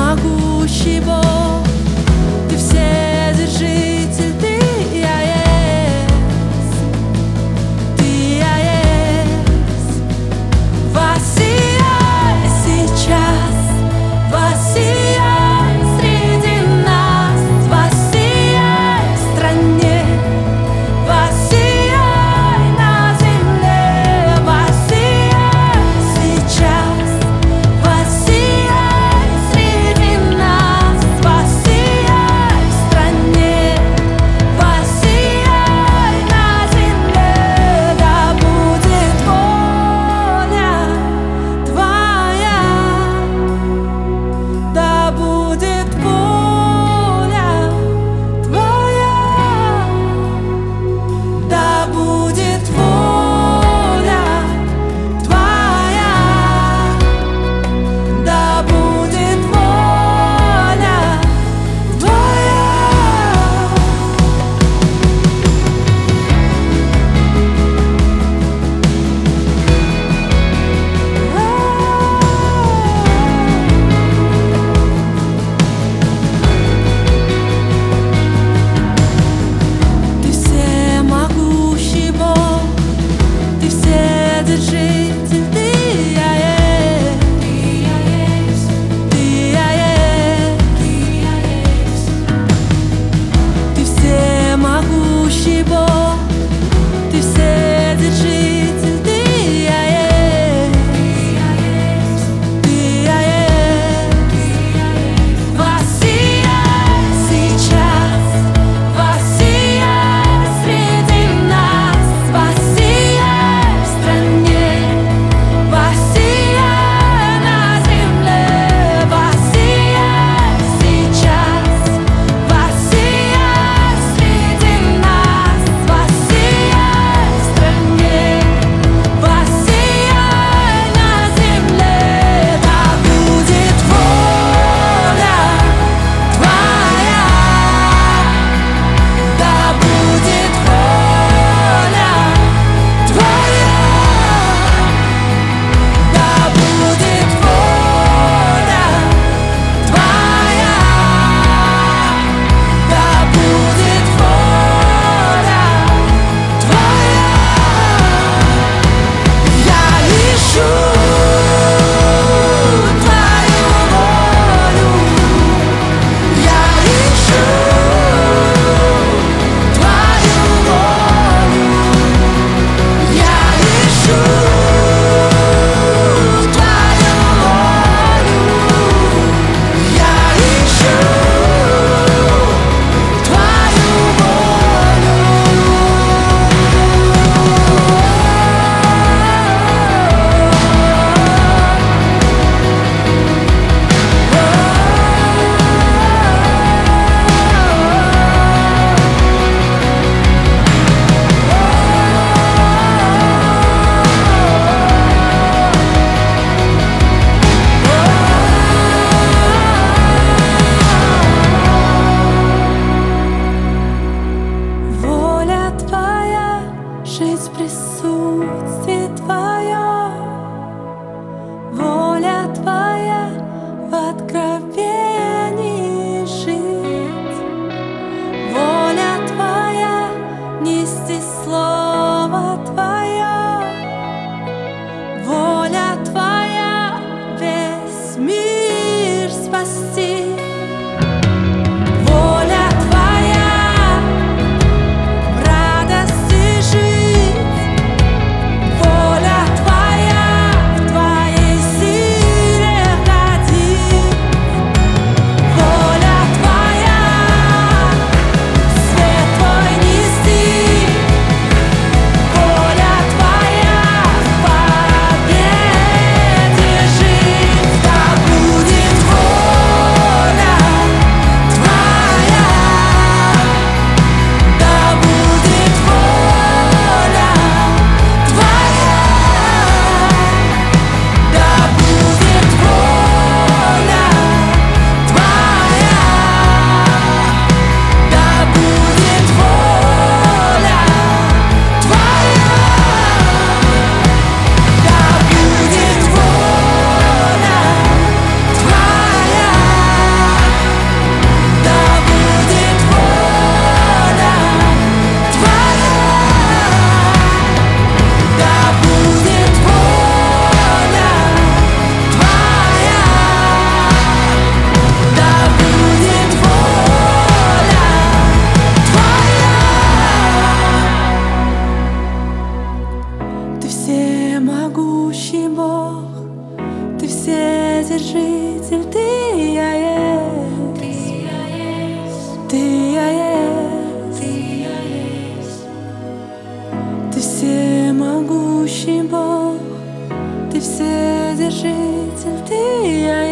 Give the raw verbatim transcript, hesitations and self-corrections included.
всемогущий Бог, Ты вседержитель, Ты я есть, Ты я есть. Воссияй сейчас, воссияй среди нас, воссияй в стране, воссияй на земле, воссияй сейчас, воссияй среди нас, воссияй в стране, воссияй на земле. Да будет воля Твоя, да будет воля Твоя, да будет воля Твоя, да будет воля Твоя. Ты всемогущий Бог, Ты вседержитель, Ты я есть, Ты я есть, Ты всемогущий Бог, Ты вседержитель, Ты я есть, Ты я есть. Воссияй сейчас, воссияй среди нас, воссияй в стране, воссияй на земле, воссияй сейчас, воссияй среди нас, воссияй в стране, воссияй на земле. Да будет воля Твоя, да будет воля Твоя, да будет воля Твоя, да будет воля Твоя. Я ищу Твою волю, я ищу Твою волю, я ищу Твою волю, я ищу Твою воля Твоя, жить в присутствии Твоем, воля Твоя в откровении жить, воля Твоя нести слово Твое, воля Твоя весь мир спасти. Воля Твоя в радости жить, воля Твоя в Твоей силе ходить, вседержитель, Ты я есть, Ты я есть, Ты всемогущий Бог, Ты вседержитель, Ты я